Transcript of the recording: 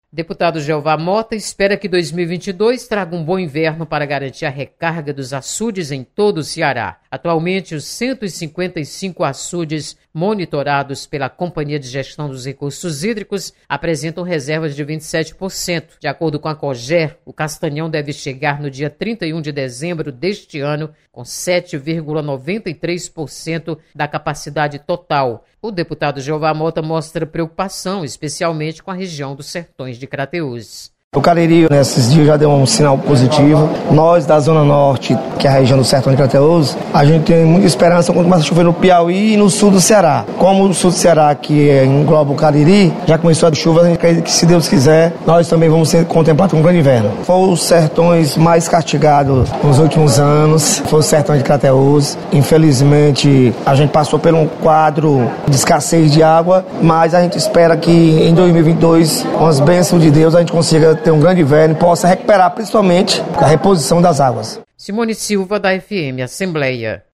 Deputado Jeová Mota espera que 2022 traga um bom inverno para garantir a recarga dos açudes em todo o Ceará. Atualmente, os 155 açudes monitorados pela Companhia de Gestão dos Recursos Hídricos apresentam reservas de 27%. De acordo com a COGER, o Castanhão deve chegar no dia 31 de dezembro deste ano com 7,93% da capacidade total. O deputado Jeová Mota mostra preocupação, especialmente com a região dos Sertões de Crateús. O Cariri, nesses dias, já deu um sinal positivo. Nós, da Zona Norte, que é a região do Sertão de Crateús, a gente tem muita esperança quando começa a chover no Piauí e no sul do Ceará. Como o sul do Ceará, que engloba o Cariri, já começou a chuva, a gente acredita que, se Deus quiser, nós também vamos ser contemplados com um grande inverno. Foi os sertões mais castigados nos últimos anos, foi o Sertão de Crateús. Infelizmente, a gente passou por um quadro de escassez de água, mas a gente espera que em 2022, com as bênçãos de Deus, a gente consiga ter um grande inverno e possa recuperar principalmente a reposição das águas. Simone Silva, da FM Assembleia.